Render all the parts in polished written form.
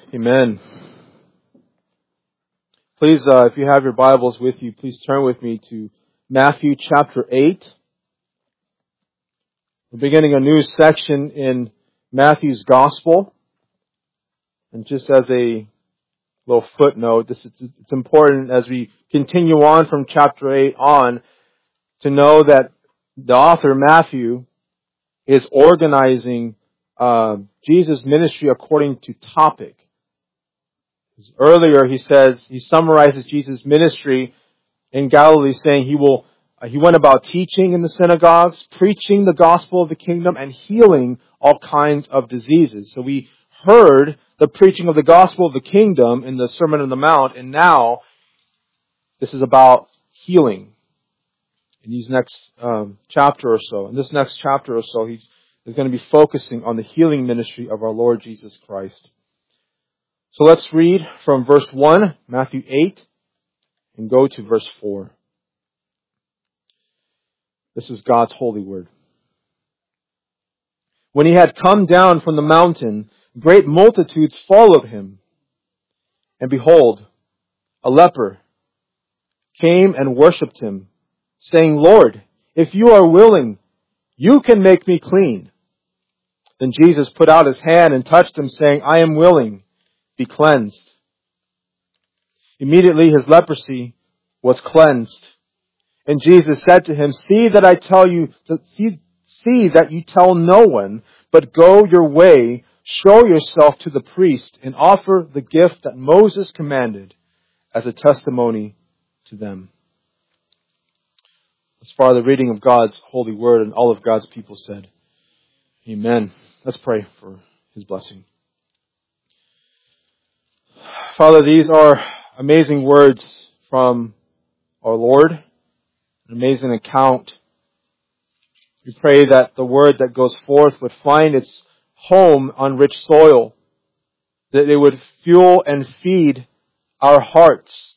Amen. Please, if you have your Bibles with you, please turn with me to Matthew chapter 8. We're beginning a new section in Matthew's Gospel. And just as a little footnote, it's important as we continue on from chapter 8 on to know that the author, Matthew, is organizing Jesus' ministry according to topic. Earlier, he summarizes Jesus' ministry in Galilee, saying he went about teaching in the synagogues, preaching the gospel of the kingdom, and healing all kinds of diseases. So we heard the preaching of the gospel of the kingdom in the Sermon on the Mount, and now this is about healing. In these next chapter or so, he's going to be focusing on the healing ministry of our Lord Jesus Christ. So let's read from verse 1, Matthew 8, and go to verse 4. This is God's holy word. When he had come down from the mountain, great multitudes followed him. And behold, a leper came and worshipped him, saying, "Lord, if you are willing, you can make me clean." Then Jesus put out his hand and touched him, saying, "I am willing. Be cleansed." Immediately his leprosy was cleansed. And Jesus said to him, see that you tell no one, but go your way, show yourself to the priest, and offer the gift that Moses commanded as a testimony to them. As far as the reading of God's holy word, and all of God's people said, Amen. Let's pray for his blessing. Father, these are amazing words from our Lord, an amazing account. We pray that the word that goes forth would find its home on rich soil, that it would fuel and feed our hearts,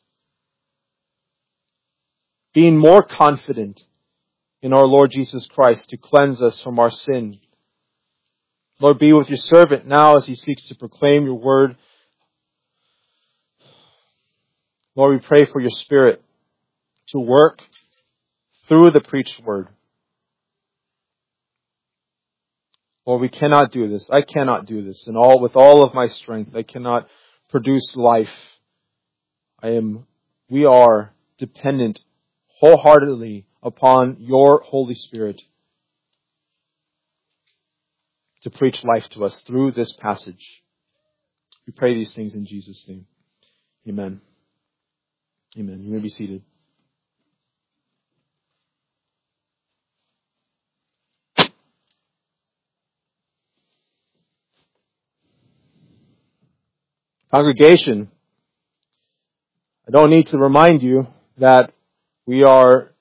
being more confident in our Lord Jesus Christ to cleanse us from our sin. Lord, be with your servant now as he seeks to proclaim your word. Lord, we pray for your Spirit to work through the preached word. Lord, we cannot do this. I cannot do this. With all of my strength, I cannot produce life. We are dependent wholeheartedly upon your Holy Spirit to preach life to us through this passage. We pray these things in Jesus' name. Amen. Amen. You may be seated. Congregation, I don't need to remind you that we are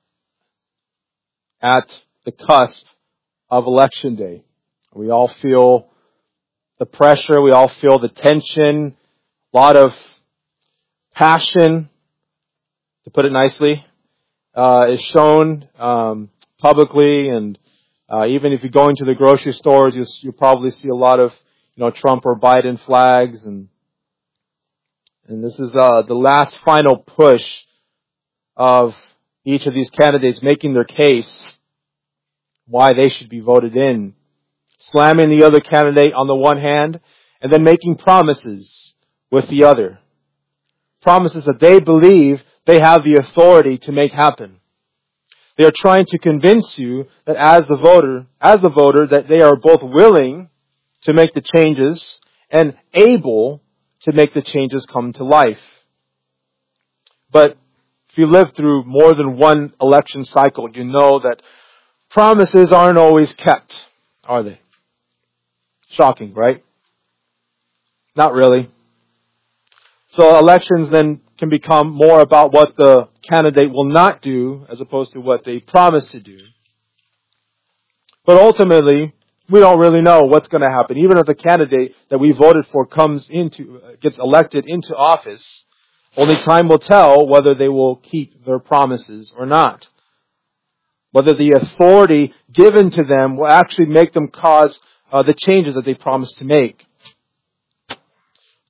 at the cusp of Election Day. We all feel the pressure. We all feel the tension. A lot of passion, to put it nicely, is shown publicly, and even if you go into the grocery stores, you'll probably see a lot of Trump or Biden flags, and this is the last final push of each of these candidates making their case why they should be voted in, slamming the other candidate on the one hand, and then making promises with the other. Promises that they believe they have the authority to make happen. They are trying to convince you that as the voter, that they are both willing to make the changes and able to make the changes come to life. But if you live through more than one election cycle, you know that promises aren't always kept, are they? Shocking, right? Not really. So elections then can become more about what the candidate will not do as opposed to what they promise to do. But ultimately, we don't really know what's going to happen. Even if the candidate that we voted for gets elected into office, only time will tell whether they will keep their promises or not. Whether the authority given to them will actually make them cause the changes that they promised to make.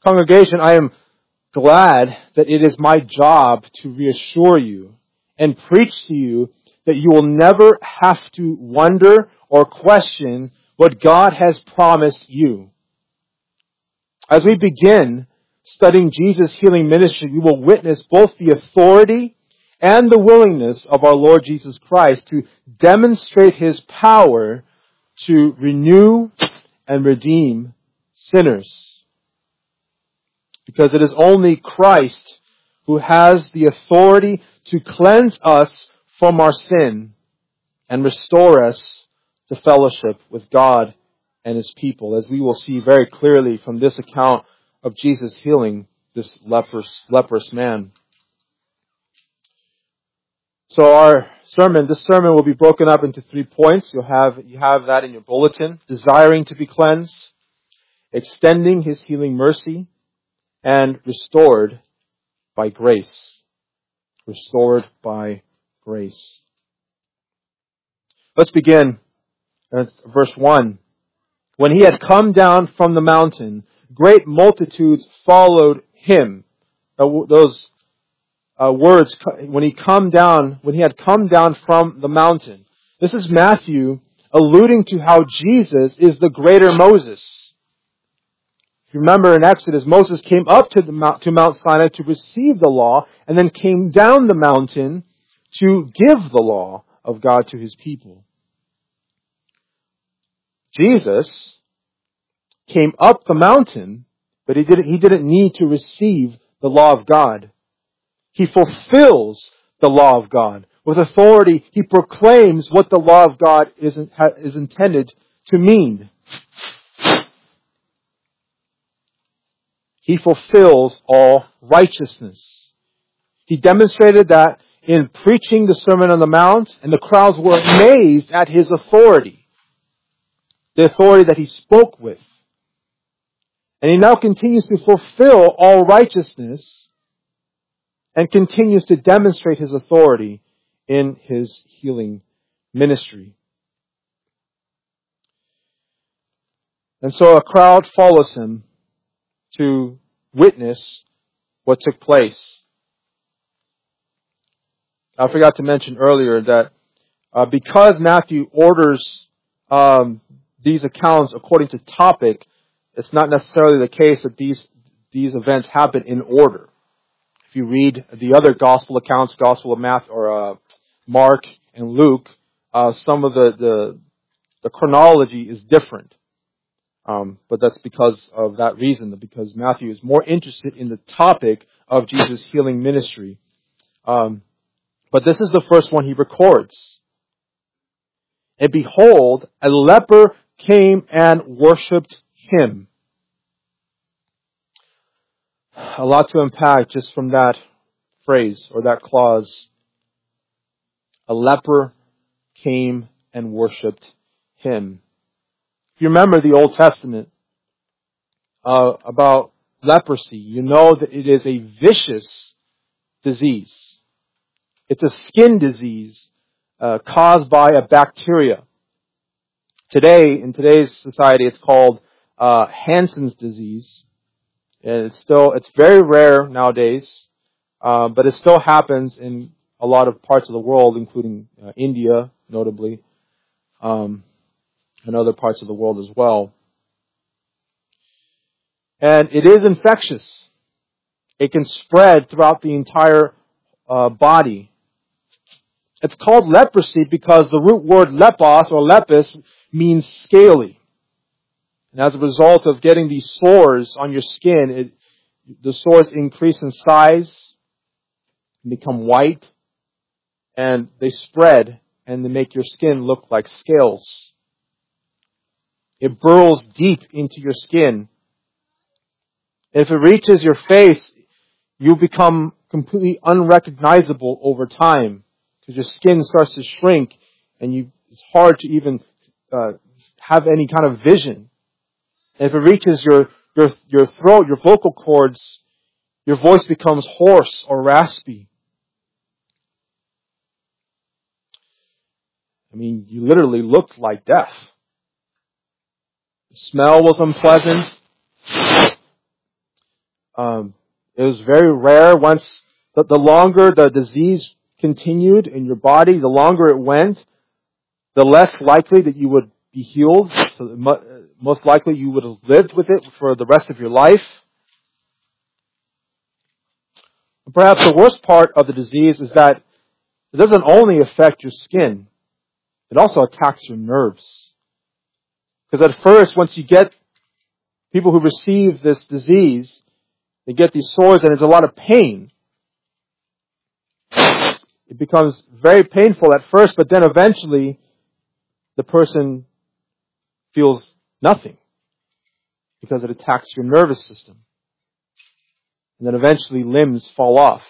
Congregation, I am glad that it is my job to reassure you and preach to you that you will never have to wonder or question what God has promised you. As we begin studying Jesus' healing ministry, we will witness both the authority and the willingness of our Lord Jesus Christ to demonstrate His power to renew and redeem sinners. Because it is only Christ who has the authority to cleanse us from our sin and restore us to fellowship with God and His people, as we will see very clearly from this account of Jesus healing this leprous man. So this sermon will be broken up into 3 points. You have that in your bulletin. Desiring to be cleansed, extending His healing mercy, and restored by grace. Restored by grace. Let's begin at verse 1. When He had come down from the mountain, great multitudes followed Him. Those words, when He had come down from the mountain. This is Matthew alluding to how Jesus is the greater Moses. If you remember in Exodus, Moses came up to Mount Sinai to receive the law, and then came down the mountain to give the law of God to His people. Jesus came up the mountain, but He didn't need to receive the law of God. He fulfills the law of God. With authority, He proclaims what the law of God is intended to mean. He fulfills all righteousness. He demonstrated that in preaching the Sermon on the Mount, and the crowds were amazed at His authority. The authority that He spoke with. And He now continues to fulfill all righteousness and continues to demonstrate His authority in His healing ministry. And so a crowd follows Him to witness what took place. I forgot to mention earlier that because Matthew orders these accounts according to topic, it's not necessarily the case that these events happen in order. If you read the other gospel accounts, Gospel of Matthew or Mark and Luke, some of the chronology is different. But that's because of that reason, because Matthew is more interested in the topic of Jesus' healing ministry. But this is the first one he records. And behold, a leper came and worshipped Him. A lot to unpack just from that phrase or that clause. A leper came and worshipped Him. If you remember the Old Testament about leprosy, you know that it is a vicious disease. It's a skin disease caused by a bacteria. Today, in today's society, it's called Hansen's disease. And it's very rare nowadays, but it still happens in a lot of parts of the world, including India, notably, and other parts of the world as well. And it is infectious. It can spread throughout the entire body. It's called leprosy because the root word lepos or lepis means scaly. And as a result of getting these sores on your skin, the sores increase in size, become white, and they spread, and they make your skin look like scales. It burrows deep into your skin. If it reaches your face, you become completely unrecognizable over time, because your skin starts to shrink, and it's hard to even have any kind of vision. If it reaches your throat, your vocal cords, your voice becomes hoarse or raspy. I mean, you literally looked like death. The smell was unpleasant. It was very rare. Once the longer the disease continued in your body, the longer it went, the less likely that you would be healed. So most likely you would have lived with it for the rest of your life. Perhaps the worst part of the disease is that it doesn't only affect your skin, it also attacks your nerves. Because at first, once you get people who receive this disease, they get these sores and there's a lot of pain. It becomes very painful at first, but then eventually the person feels nothing because it attacks your nervous system. And then eventually limbs fall off.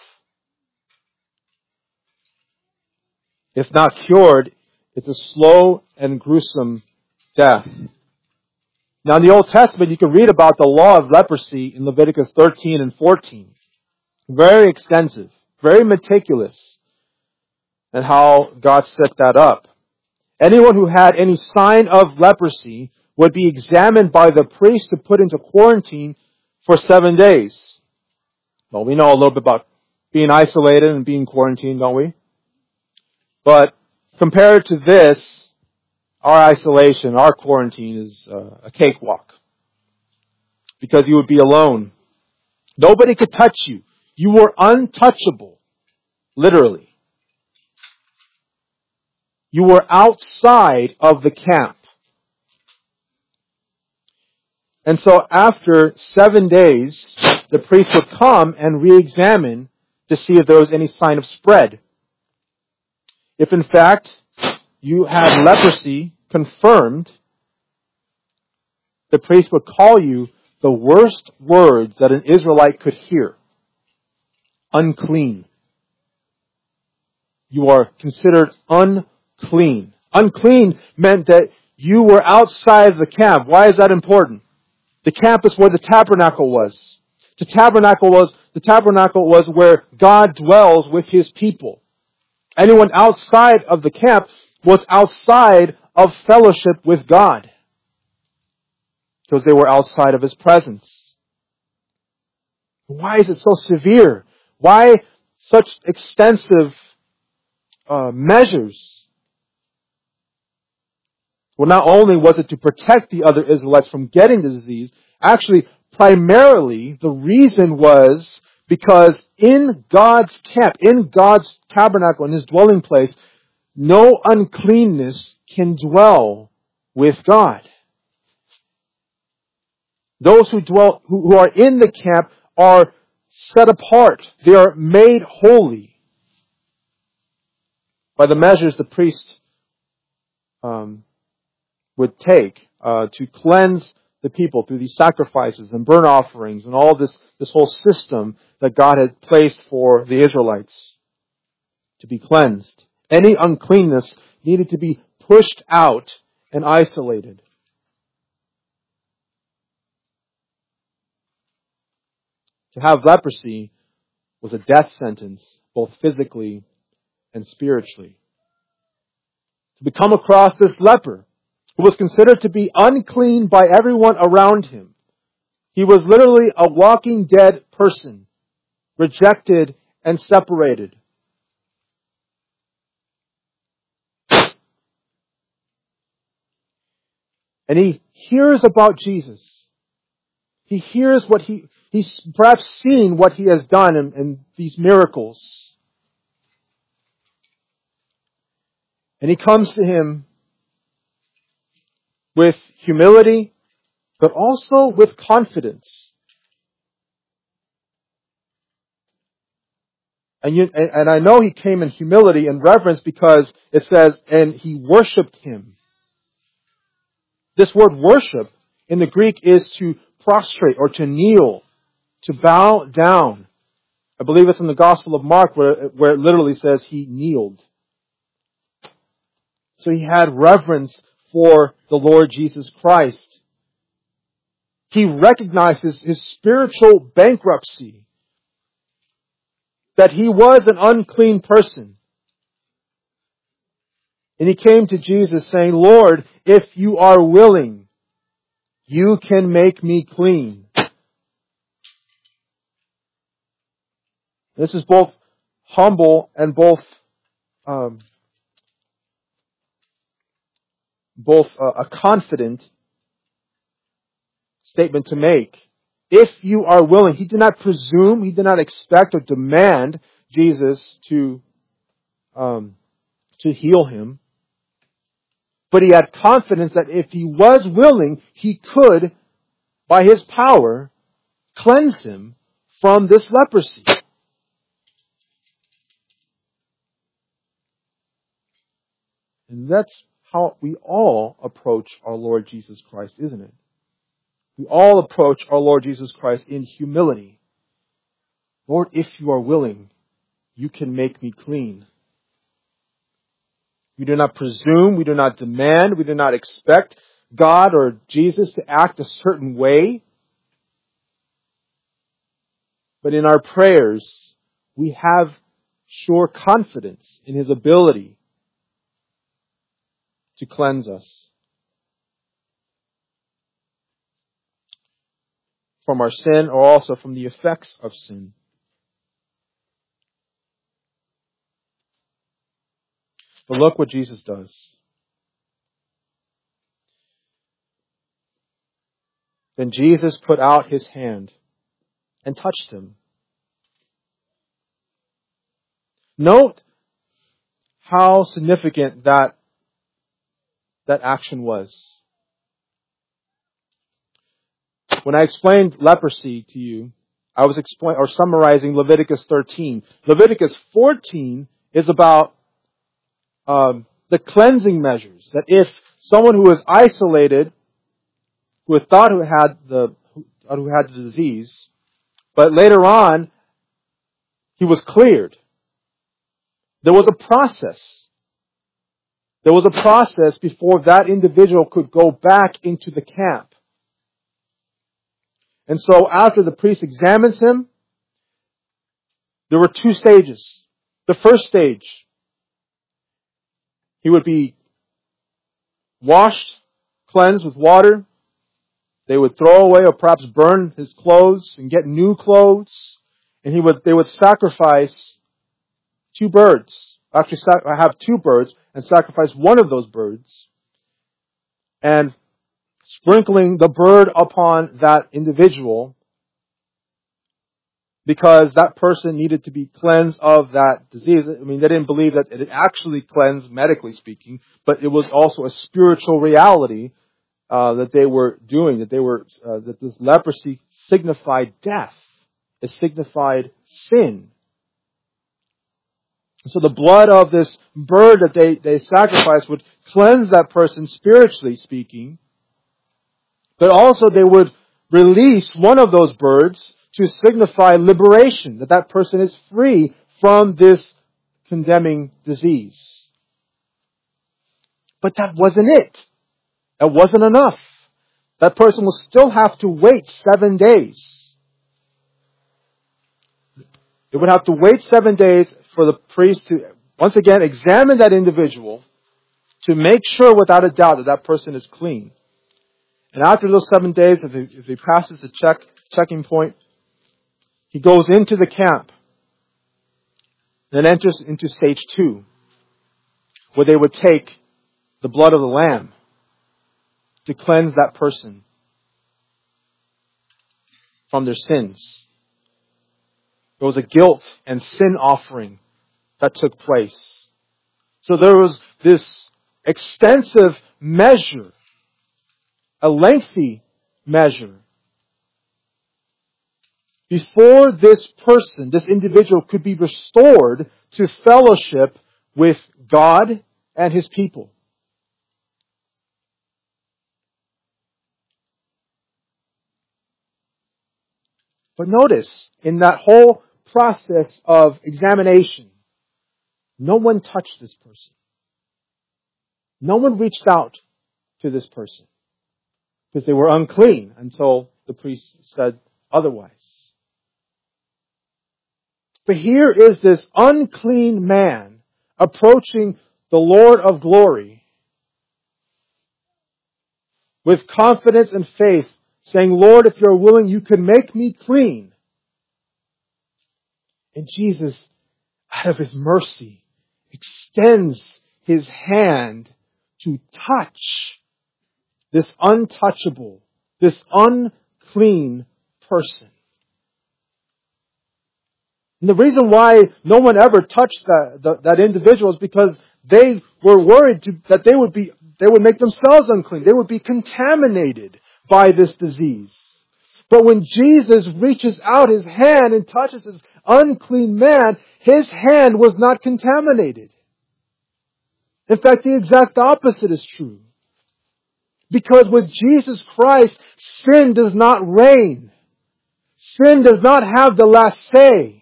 If not cured, it's a slow and gruesome death. Now in the Old Testament, you can read about the law of leprosy in Leviticus 13 and 14. Very extensive, very meticulous, and how God set that up. Anyone who had any sign of leprosy would be examined by the priest to put into quarantine for 7 days. Well, we know a little bit about being isolated and being quarantined, don't we? But compared to this, our isolation, our quarantine is a cakewalk. Because you would be alone. Nobody could touch you. You were untouchable. Literally. You were outside of the camp. And so after 7 days, the priest would come and re-examine to see if there was any sign of spread. If in fact you had leprosy confirmed, the priest would call you the worst words that an Israelite could hear. Unclean. You are considered unclean. Unclean meant that you were outside the camp. Why is that important? The camp is where the tabernacle was. The tabernacle was where God dwells with His people. Anyone outside of the camp was outside of fellowship with God. Because they were outside of His presence. Why is it so severe? Why such extensive measures? Well, not only was it to protect the other Israelites from getting the disease, actually, primarily, the reason was because in God's camp, in God's tabernacle, in His dwelling place, no uncleanness can dwell with God. Those who are in the camp are set apart. They are made holy by the measures the priest would take to cleanse the people through these sacrifices and burnt offerings and all this whole system that God had placed for the Israelites to be cleansed. Any uncleanness needed to be pushed out and isolated. To have leprosy was a death sentence, both physically and spiritually. To come across this leper, who was considered to be unclean by everyone around him. He was literally a walking dead person, rejected and separated. And he hears about Jesus. He hears he's perhaps seen what He has done in these miracles. And he comes to Him with humility, but also with confidence. And I know he came in humility and reverence because it says, and he worshipped Him. This word worship in the Greek is to prostrate or to kneel, to bow down. I believe it's in the Gospel of Mark where it literally says he kneeled. So he had reverence for the Lord Jesus Christ. He recognizes his spiritual bankruptcy, that he was an unclean person. And he came to Jesus saying, Lord, if you are willing, you can make me clean. This is both humble and both a confident statement to make. If you are willing, he did not presume, he did not expect or demand Jesus to heal him. But he had confidence that if he was willing, he could, by his power, cleanse him from this leprosy. And that's how we all approach our Lord Jesus Christ, isn't it? We all approach our Lord Jesus Christ in humility. Lord, if you are willing, you can make me clean. We do not presume, we do not demand, we do not expect God or Jesus to act a certain way. But in our prayers, we have sure confidence in His ability to cleanse us from our sin or also from the effects of sin. But look what Jesus does. Then Jesus put out His hand and touched him. Note how significant that action was. When I explained leprosy to you, I was summarizing Leviticus 13. Leviticus 14 is about the cleansing measures. That if someone who was isolated, who thought who had the disease, but later on he was cleared, there was a process. There was a process before that individual could go back into the camp. And so after the priest examines him, there were two stages. The first stage, he would be washed, cleansed with water. They would throw away or perhaps burn his clothes and get new clothes. And they would sacrifice two birds. Actually, have two birds and sacrifice one of those birds. And sprinkling the bird upon that individual because that person needed to be cleansed of that disease. I mean, they didn't believe that it actually cleansed, medically speaking, but it was also a spiritual reality that they were doing. That this leprosy signified death. It signified sin. So the blood of this bird that they sacrificed would cleanse that person spiritually speaking. But also they would release one of those birds to signify liberation, that person is free from this condemning disease. But that wasn't it. That wasn't enough. That person will still have to wait 7 days. They would have to wait 7 days for the priest to, once again, examine that individual to make sure without a doubt that person is clean. And after those 7 days, if he passes the checking point, he goes into the camp, then enters into stage 2, where they would take the blood of the lamb to cleanse that person from their sins. It was a guilt and sin offering that took place. So there was this extensive measure, a lengthy measure, before this person, this individual, could be restored to fellowship with God and His people. But notice, in that whole process of examination, no one touched this person. No one reached out to this person because they were unclean until the priest said otherwise. But here is this unclean man approaching the Lord of glory with confidence and faith, saying, Lord, if you're willing, you can make me clean. And Jesus, out of His mercy, extends His hand to touch this untouchable, this unclean person. And the reason why no one ever touched that individual is because they were worried that they would make themselves unclean. They would be contaminated by this disease. But when Jesus reaches out His hand and touches this unclean man, His hand was not contaminated. In fact, the exact opposite is true. Because with Jesus Christ, sin does not reign. Sin does not have the last say.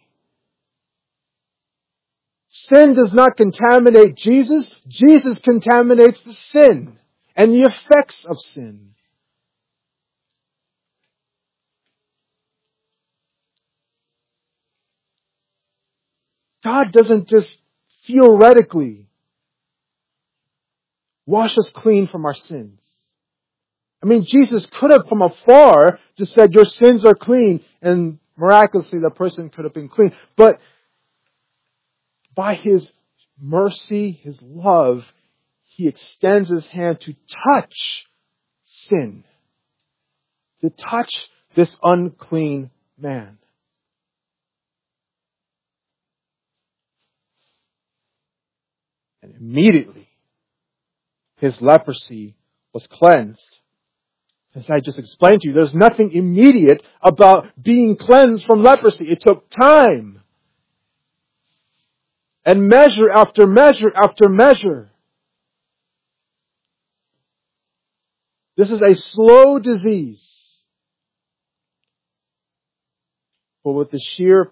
Sin does not contaminate Jesus. Jesus contaminates the sin and the effects of sin. God doesn't just theoretically wash us clean from our sins. I mean, Jesus could have from afar just said, your sins are clean, and miraculously the person could have been clean. But by His mercy, His love, He extends His hand to touch sin, to touch this unclean man. And immediately, his leprosy was cleansed. As I just explained to you, there's nothing immediate about being cleansed from leprosy. It took time. And measure after measure after measure. This is a slow disease. But with the sheer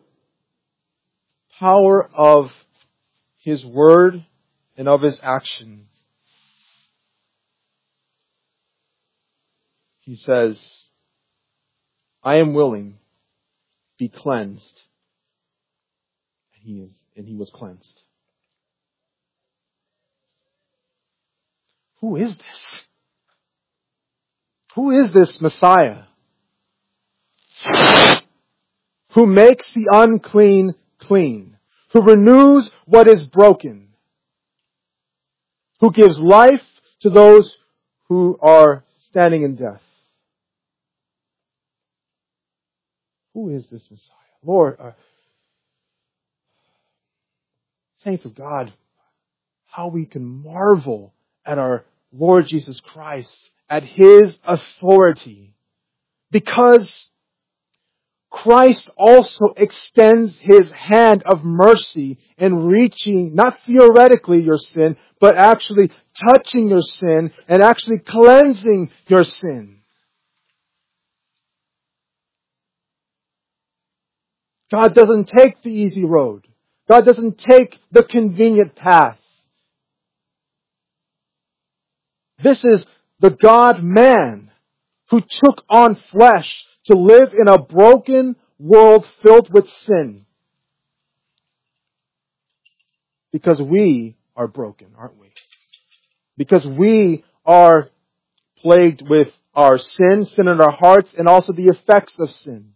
power of His word and of His action, He says, I am willing, be cleansed. And he was cleansed. Who is this? Who is this Messiah? Who makes the unclean clean. Who renews what is broken. Who gives life to those who are standing in death. Who is this Messiah? Lord, saints of God, how we can marvel at our Lord Jesus Christ, at His authority. Because Christ also extends His hand of mercy in reaching, not theoretically your sin, but actually touching your sin and actually cleansing your sin. God doesn't take the easy road. God doesn't take the convenient path. This is the God-man who took on flesh to live in a broken world filled with sin. Because we are broken, aren't we? Because we are plagued with our sin in our hearts, and also the effects of sin.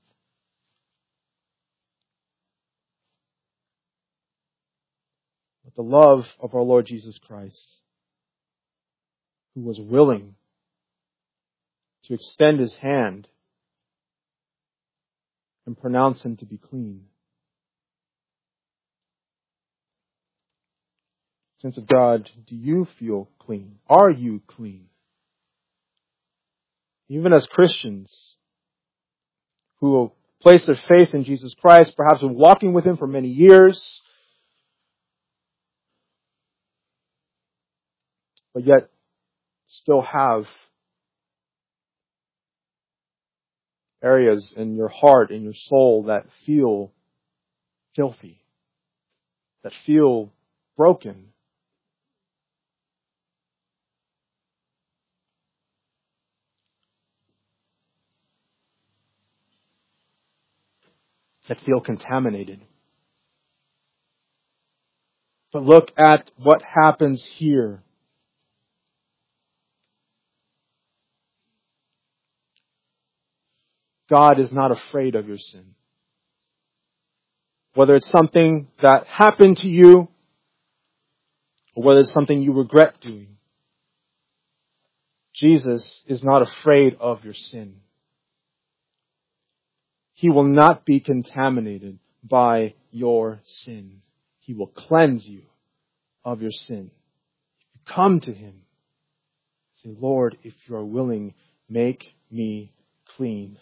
But the love of our Lord Jesus Christ, who was willing to extend His hand and pronounce him to be clean. Saints of God, do you feel clean? Are you clean? Even as Christians who will place their faith in Jesus Christ, perhaps been walking with Him for many years, but yet still have areas in your heart, in your soul that feel filthy, that feel broken. That feel contaminated. But look at what happens here. God is not afraid of your sin. whether it's something that happened to you, or whether it's something you regret doing, Jesus is not afraid of your sin. He will not be contaminated by your sin. He will cleanse you of your sin. Come to Him. Say, Lord, if you are willing, make me clean.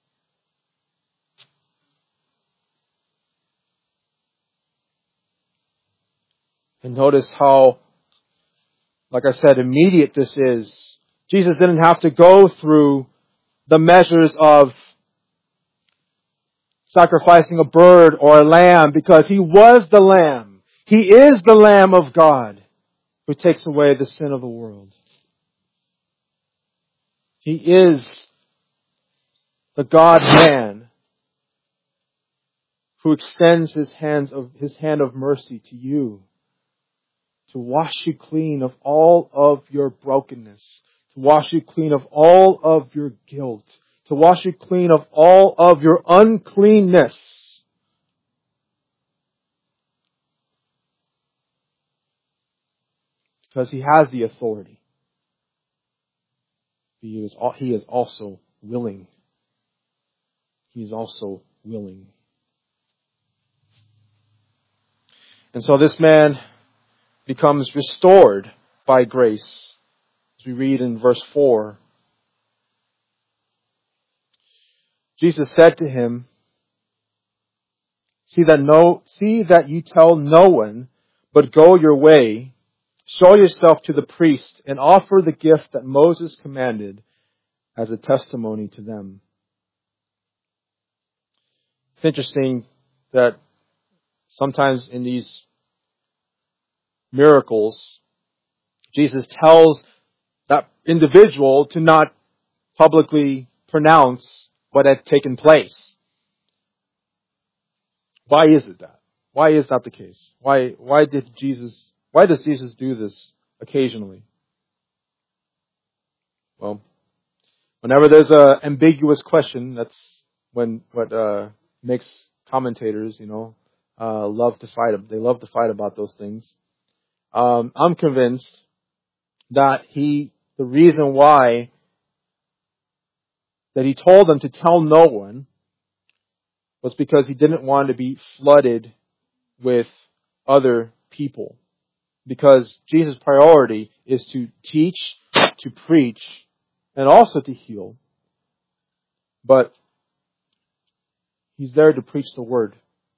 And notice how, like I said, immediate this is. Jesus didn't have to go through the measures of sacrificing a bird or a lamb, because He was the Lamb. He is the Lamb of God who takes away the sin of the world. He is the God-man who extends His hand of mercy to you, to wash you clean of all of your brokenness, to wash you clean of all of your guilt, to wash you clean of all of your uncleanness. Because He has the authority. He is also willing. He is also willing. And so this man becomes restored by grace. As we read in verse 4. Jesus said to him, See that you tell no one, but go your way, show yourself to the priest, and offer the gift that Moses commanded as a testimony to them. It's interesting that sometimes in these miracles, Jesus tells that individual to not publicly pronounce what had taken place. Why is it that? Why is that the case? Why does Jesus do this occasionally? Well, whenever there's an ambiguous question, that's when what makes commentators, love to fight. They love to fight about those things. I'm convinced that the reason why that He told them to tell no one was because He didn't want to be flooded with other people. Because Jesus' priority is to teach, to preach, and also to heal. But He's there to preach the Word.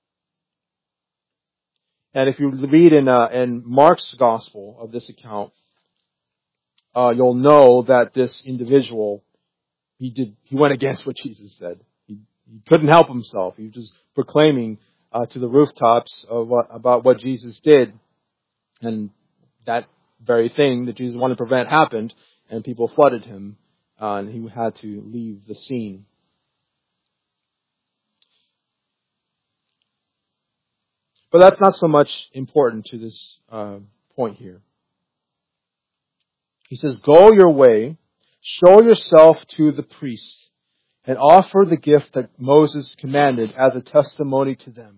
And if you read in Mark's Gospel of this account, you'll know that this individual, he went against what Jesus said. He couldn't help himself. He was just proclaiming to the rooftops about what Jesus did. And that very thing that Jesus wanted to prevent happened, and people flooded him, and he had to leave the scene. But that's not so much important to this point here. He says, Go your way, show yourself to the priest, and offer the gift that Moses commanded as a testimony to them.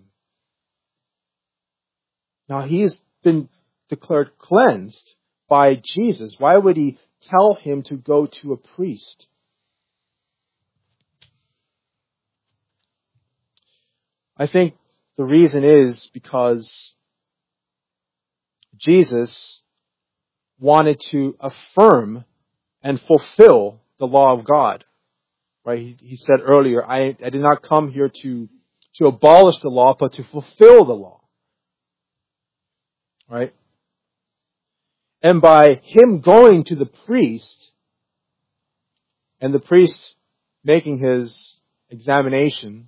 Now he has been declared cleansed by Jesus. Why would He tell him to go to a priest? I think the reason is because Jesus wanted to affirm and fulfill the law of God. Right? He said earlier, I did not come here to abolish the law, but to fulfill the law. Right? And by Him going to the priest, and the priest making his examination,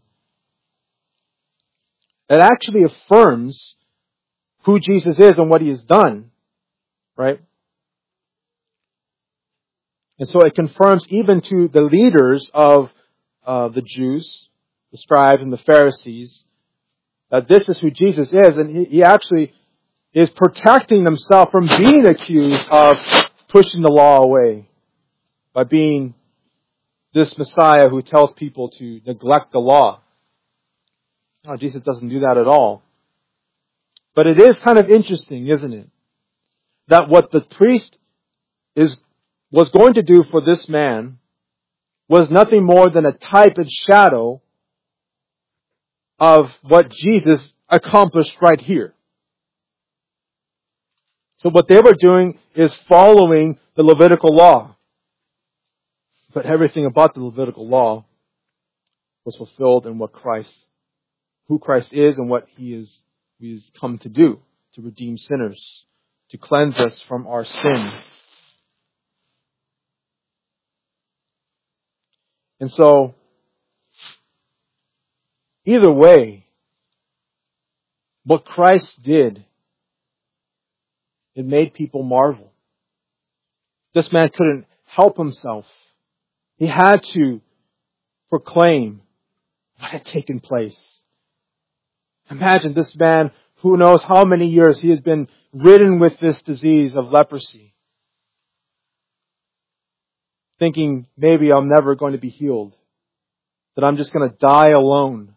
it actually affirms who Jesus is and what He has done. Right? And so it confirms even to the leaders of the Jews, the scribes and the Pharisees, that this is who Jesus is. And he actually is protecting Himself from being accused of pushing the law away by being this Messiah who tells people to neglect the law. No, Jesus doesn't do that at all. But it is kind of interesting, isn't it? That what the priest was going to do for this man was nothing more than a type and shadow of what Jesus accomplished right here. So what they were doing is following the Levitical law. But everything about the Levitical law was fulfilled in who Christ is and what He has come to do, to redeem sinners, to cleanse us from our sin. And so, either way, what Christ did, it made people marvel. This man couldn't help himself. He had to proclaim what had taken place. Imagine this man, who knows how many years he has been ridden with this disease of leprosy, thinking maybe I'm never going to be healed, that I'm just going to die alone.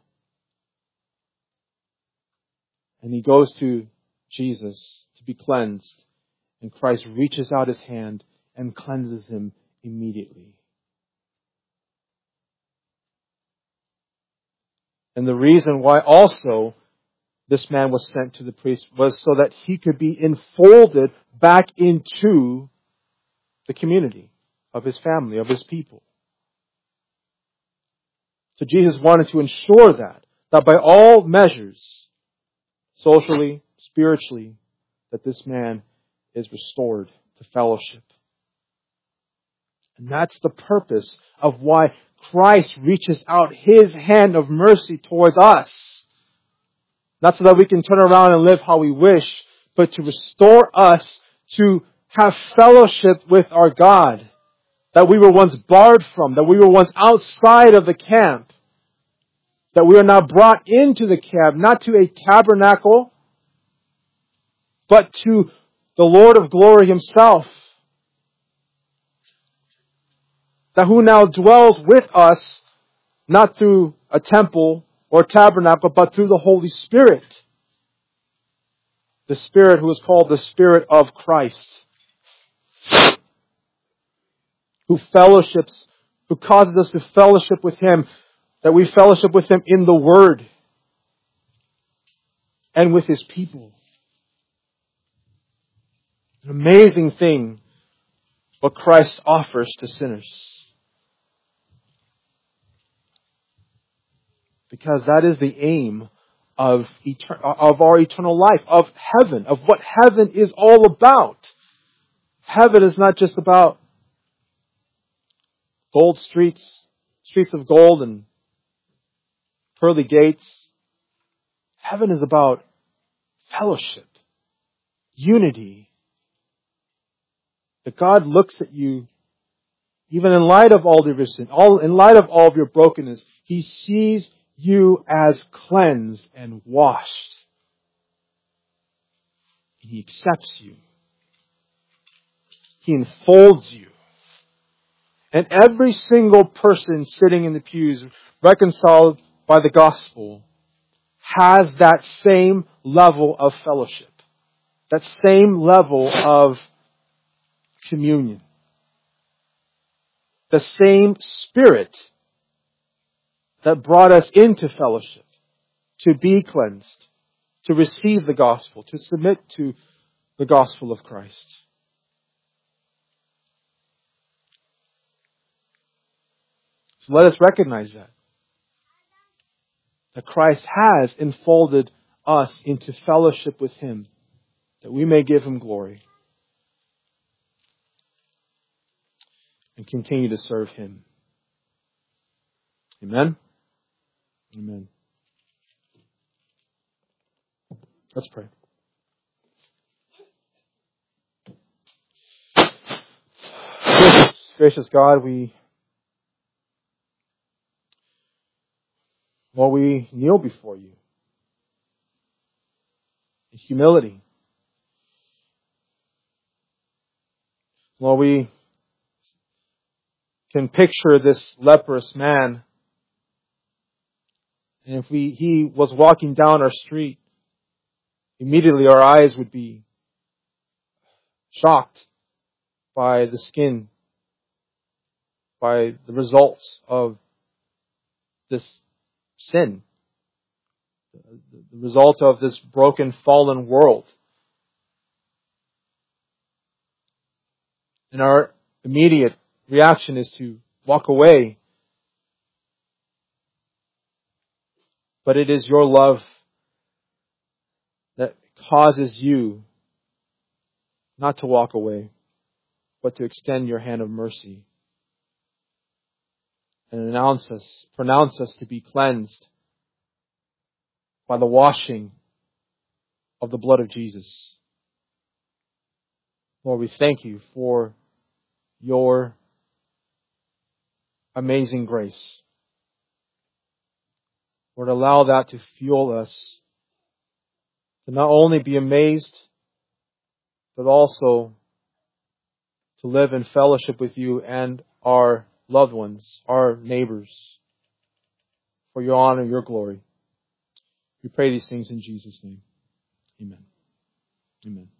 And he goes to Jesus to be cleansed, and Christ reaches out His hand and cleanses him immediately. And the reason why also this man was sent to the priest was so that he could be enfolded back into the community of his family, of his people. So Jesus wanted to ensure that by all measures, socially, spiritually, that this man is restored to fellowship. And that's the purpose of why Christ reaches out His hand of mercy towards us. Not so that we can turn around and live how we wish, but to restore us to have fellowship with our God that we were once barred from, that we were once outside of the camp, that we are now brought into the camp, not to a tabernacle, but to the Lord of glory Himself, that who now dwells with us, not through a temple or tabernacle, but through the Holy Spirit. The Spirit who is called the Spirit of Christ, who fellowships, who causes us to fellowship with Him, that we fellowship with Him in the Word and with His people. An amazing thing what Christ offers to sinners. Because that is the aim of our eternal life, of heaven, of what heaven is all about. Heaven is not just about gold streets of gold and pearly gates. Heaven is about fellowship, unity. That God looks at you, even in light of all your sin, in light of all of your brokenness, He sees you as cleansed and washed. He accepts you. He enfolds you. And every single person sitting in the pews, reconciled by the gospel, has that same level of fellowship, that same level of communion, the same Spirit that brought us into fellowship, to be cleansed, to receive the gospel, to submit to the gospel of Christ. So let us recognize that Christ has enfolded us into fellowship with Him, that we may give Him glory and continue to serve Him. Amen? Amen. Let's pray. Gracious God, we kneel before You in humility. Lord, we can picture this leprous man And if he was walking down our street, immediately our eyes would be shocked by the skin, by the results of this sin, the result of this broken, fallen world. And our immediate reaction is to walk away. But it is your love that causes you not to walk away, but to extend your hand of mercy and pronounce us to be cleansed by the washing of the blood of Jesus. Lord, we thank you for your amazing grace. Lord, allow that to fuel us to not only be amazed, but also to live in fellowship with you and our loved ones, our neighbors, for your honor, your glory. We pray these things in Jesus' name. Amen. Amen.